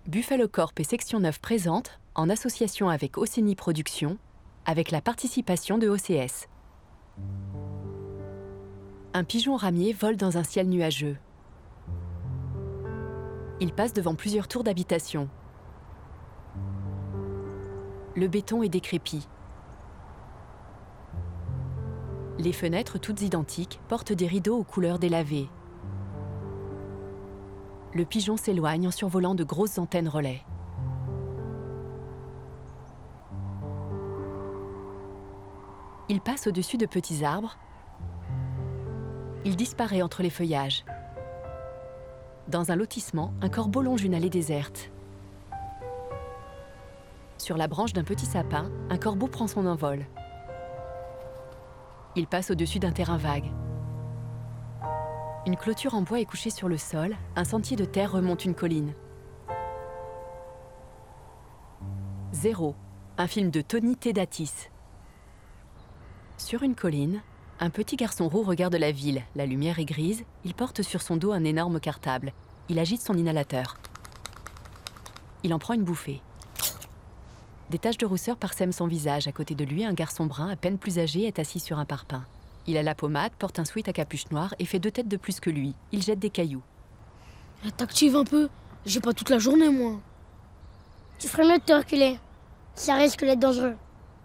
Buffalo Corp et Section 9 présentent, en association avec Océanie Productions, avec la participation de OCS. Un pigeon ramier vole dans un ciel nuageux. Il passe devant plusieurs tours d'habitation. Le béton est décrépit. Les fenêtres, toutes identiques, portent des rideaux aux couleurs délavées. Le pigeon s'éloigne en survolant de grosses antennes relais. Il passe au-dessus de petits arbres. Il disparaît entre les feuillages. Dans un lotissement, un corbeau longe une allée déserte. Sur la branche d'un petit sapin, un corbeau prend son envol. Il passe au-dessus d'un terrain vague. Une clôture en bois est couchée sur le sol, un sentier de terre remonte une colline. Zéro, un film de Tony Tedatis. Sur une colline, un petit garçon roux regarde la ville. La lumière est grise, il porte sur son dos un énorme cartable. Il agite son inhalateur. Il en prend une bouffée. Des taches de rousseur parsèment son visage. À côté de lui, un garçon brun, à peine plus âgé, est assis sur un parpaing. Il a la pommade, porte un sweat à capuche noire et fait 2 têtes de plus que lui. Il jette des cailloux. T'actives un peu. J'ai pas toute la journée, moi. Tu ferais mieux de te reculer. Ça risque d'être dangereux.